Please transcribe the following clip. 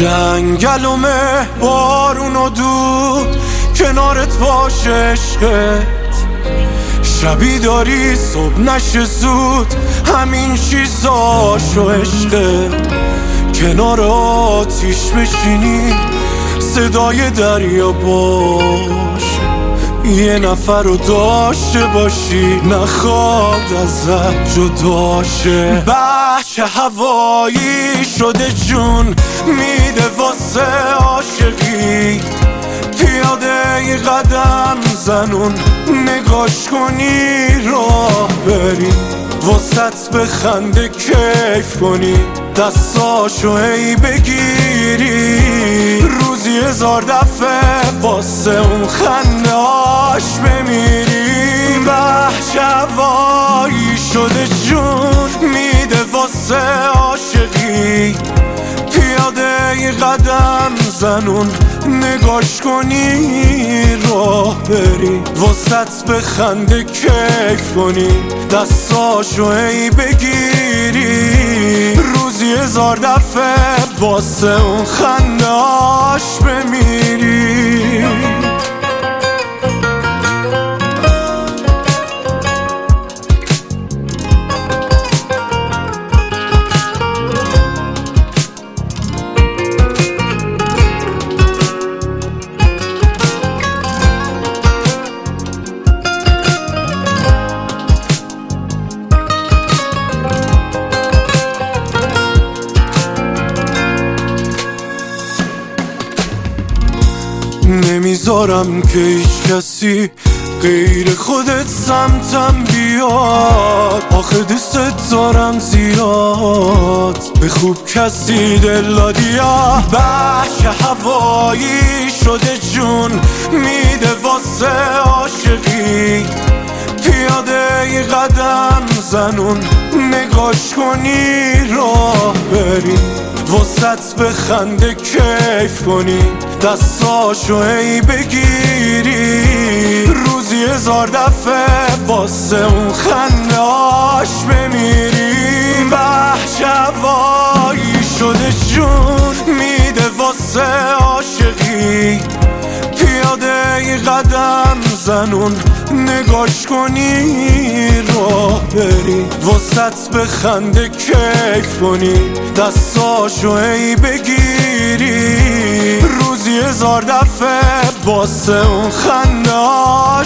جنگلومه بارون و دود کنارت باشه عشقت، شبی داری صبح نشه زود، همین چیزاشو عشقت. کنار آتیش بشینی صدای دریا باشه، یه نفر رو داشته باشی نخواد ازت جداشه. بچه هوایی شده جون میده واسه عاشقی، پیاده ای قدم زنون نگاش کنی راه بری، وسط بخنده کیف کنی دستاشو ای بگیری، روزی 1000 دفعه واسه اون خنده هاش بمیری. بچه هوایی شده جون میده واسه عاشقی، پیاده ای قدم زنون نگاش کنی راه بری، وسط بخنده کیف کنی دستاشو ای بگیری، روزی 1000 دفعه واسه اون خنده هاش بمیری. نمیذارم که هیچ کسی غیر خودت سمتم بیاد، آخه دوست دارم زیاد، به خوب کسی دل دادیا. بچه هوایی شده جون میده واسه عاشقی، پیاده ای قدم زنون نگاش کنی راه بری، وسط بخنده کیف کنی دستاشو ای بگیری، روزی 1000 دفعه واسه اون خنده هاش بمیری. بچه هوایی شده جون میده واسه عاشقی، پیاده ای قدم زنون نگاش کنی راه بری، وسط بخنده کیف کنی دستاشو ای بگیری، روزی 1000 دفعه واسه اون خنده هاش